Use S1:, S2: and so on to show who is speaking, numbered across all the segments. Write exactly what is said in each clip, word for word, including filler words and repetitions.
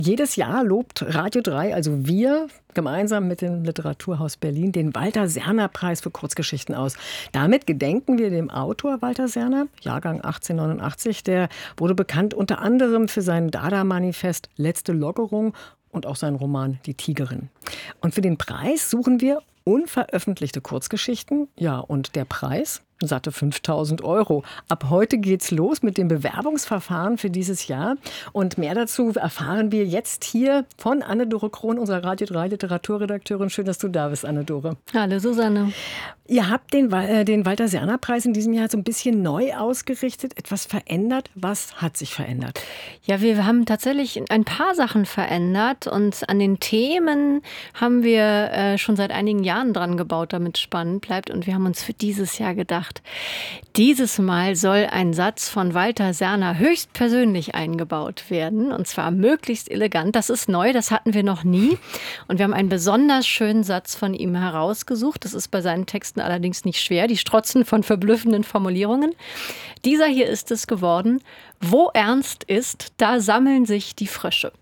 S1: Jedes Jahr lobt Radio drei, also wir, gemeinsam mit dem Literaturhaus Berlin, den Walter-Serner-Preis für Kurzgeschichten aus. Damit gedenken wir dem Autor Walter Serner, Jahrgang achtzehnhundertneunundachtzig. Der wurde bekannt unter anderem für sein Dada-Manifest Letzte Lockerung und auch seinen Roman Die Tigerin. Und für den Preis suchen wir unveröffentlichte Kurzgeschichten. Ja, und der Preis? Satte fünftausend Euro. Ab heute geht's los mit dem Bewerbungsverfahren für dieses Jahr. Und mehr dazu erfahren wir jetzt hier von Anne-Dore Krohn, unserer Radio drei Literaturredakteurin. Schön, dass du da bist, Anne-Dore.
S2: Hallo, Susanne.
S1: Ihr habt den, äh, den Walter-Serner-Preis in diesem Jahr so ein bisschen neu ausgerichtet, etwas verändert. Was hat sich verändert?
S2: Ja, wir haben tatsächlich ein paar Sachen verändert. Und an den Themen haben wir äh, schon seit einigen Jahren dran gebaut, damit es spannend bleibt. Und wir haben uns für dieses Jahr gedacht, dieses Mal soll ein Satz von Walter Serner höchstpersönlich eingebaut werden, und zwar möglichst elegant. Das ist neu, das hatten wir noch nie. Und wir haben einen besonders schönen Satz von ihm herausgesucht. Das ist bei seinen Texten allerdings nicht schwer. Die strotzen von verblüffenden Formulierungen. Dieser hier ist es geworden: Wo ernst ist, da sammeln sich die Frösche.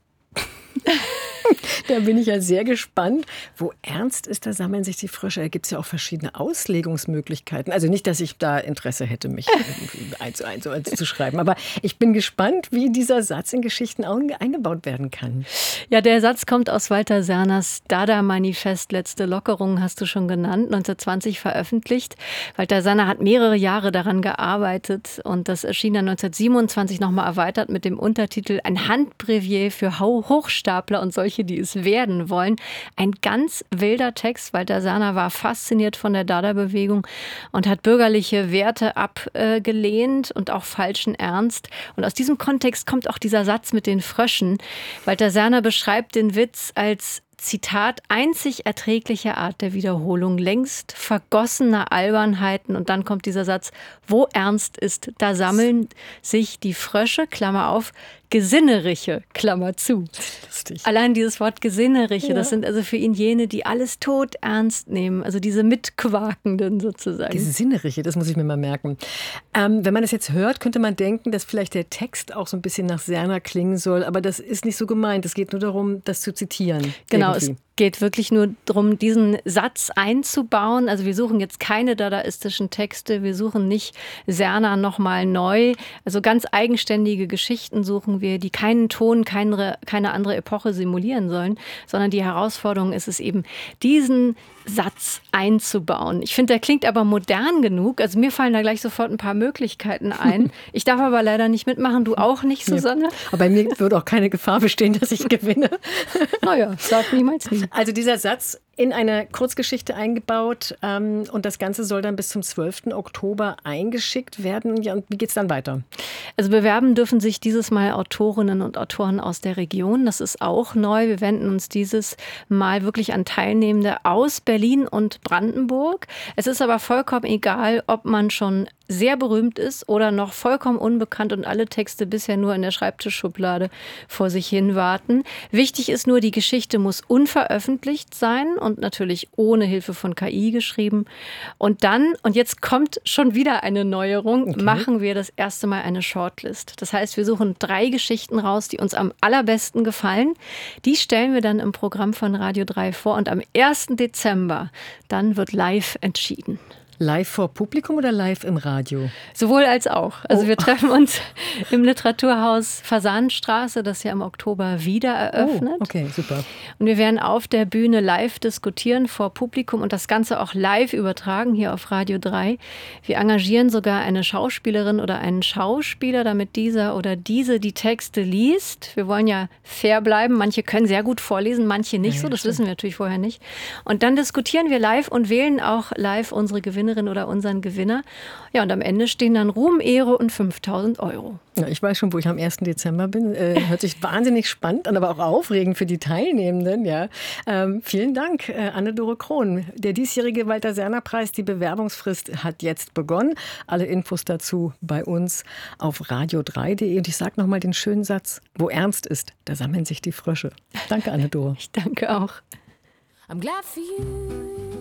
S1: Da bin ich ja sehr gespannt. Wo ernst ist, da sammeln sich die Frösche. Da gibt es ja auch verschiedene Auslegungsmöglichkeiten. Also nicht, dass ich da Interesse hätte, mich eins zu eins zu schreiben. Aber ich bin gespannt, wie dieser Satz in Geschichten eingebaut werden kann.
S2: Ja, der Satz kommt aus Walter Serners Dada-Manifest Letzte Lockerung, hast du schon genannt, neunzehnhundertzwanzig veröffentlicht. Walter Serner hat mehrere Jahre daran gearbeitet und das erschien dann neunzehnhundertsiebenundzwanzig nochmal erweitert mit dem Untertitel Ein Handbrevier für Hochstapler und solche, die es werden wollen. Ein ganz wilder Text. Walter Serner war fasziniert von der Dada-Bewegung und hat bürgerliche Werte abgelehnt und auch falschen Ernst. Und aus diesem Kontext kommt auch dieser Satz mit den Fröschen. Walter Serner beschreibt den Witz als Zitat, einzig erträgliche Art der Wiederholung, längst vergossener Albernheiten. Und dann kommt dieser Satz: Wo ernst ist, da sammeln sich die Frösche, Klammer auf, Gesinneriche, Klammer zu.
S1: Lustig.
S2: Allein dieses Wort Gesinneriche,
S1: Ja.
S2: Das sind also für ihn jene, die alles tot ernst nehmen, also diese Mitquakenden sozusagen.
S1: Gesinneriche, das muss ich mir mal merken. Ähm, wenn man das jetzt hört, könnte man denken, dass vielleicht der Text auch so ein bisschen nach Serner klingen soll, aber das ist nicht so gemeint. Es geht nur darum, das zu zitieren.
S2: Genau,
S1: irgendwie.
S2: es geht wirklich nur darum, diesen Satz einzubauen. Also wir suchen jetzt keine dadaistischen Texte, wir suchen nicht Serner nochmal neu. Also ganz eigenständige Geschichten suchen wir, die keinen Ton, keine, keine andere Epoche simulieren sollen, sondern die Herausforderung ist es eben, diesen Satz einzubauen. Ich finde, der klingt aber modern genug. Also mir fallen da gleich sofort ein paar Möglichkeiten ein. Ich darf aber leider nicht mitmachen, du auch nicht, Susanne?
S1: Ja. Aber bei mir würde auch keine Gefahr bestehen, dass ich gewinne.
S2: Naja, sag niemals nie.
S1: Also dieser Satz in eine Kurzgeschichte eingebaut ähm, und das Ganze soll dann bis zum zwölften Oktober eingeschickt werden. Ja, und wie geht es dann weiter?
S2: Also bewerben dürfen sich dieses Mal Autorinnen und Autoren aus der Region. Das ist auch neu. Wir wenden uns dieses Mal wirklich an Teilnehmende aus Berlin und Brandenburg. Es ist aber vollkommen egal, ob man schon sehr berühmt ist oder noch vollkommen unbekannt und alle Texte bisher nur in der Schreibtischschublade vor sich hin warten. Wichtig ist nur, die Geschichte muss unveröffentlicht sein und natürlich ohne Hilfe von K I geschrieben. Und dann, und jetzt kommt schon wieder eine Neuerung, okay. machen wir das erste Mal eine Shortlist. Das heißt, wir suchen drei Geschichten raus, die uns am allerbesten gefallen. Die stellen wir dann im Programm von Radio drei vor und am ersten Dezember, dann wird live entschieden.
S1: Live vor Publikum oder live im Radio?
S2: Sowohl als auch. Also
S1: oh.
S2: wir treffen uns im Literaturhaus Fasanenstraße, das ja im Oktober wieder eröffnet.
S1: Oh, okay, super.
S2: Und wir werden auf der Bühne live diskutieren vor Publikum und das Ganze auch live übertragen hier auf Radio drei. Wir engagieren sogar eine Schauspielerin oder einen Schauspieler, damit dieser oder diese die Texte liest. Wir wollen ja fair bleiben. Manche können sehr gut vorlesen, manche nicht ja, so. Das stimmt. Wissen wir natürlich vorher nicht. Und dann diskutieren wir live und wählen auch live unsere Gewinner oder unseren Gewinner. Ja, und am Ende stehen dann Ruhm, Ehre und fünftausend Euro.
S1: Ja, ich weiß schon, wo ich am ersten Dezember bin. Äh, hört sich wahnsinnig spannend an, aber auch aufregend für die Teilnehmenden. Ja. Ähm, vielen Dank, äh, Anne-Dore Krohn. Der diesjährige Walter-Serner-Preis, die Bewerbungsfrist hat jetzt begonnen. Alle Infos dazu bei uns auf radio drei punkt de. Und ich sage nochmal den schönen Satz: Wo ernst ist, da sammeln sich die Frösche. Danke, Anne-Dore.
S2: Ich danke auch.
S3: I'm glad for you.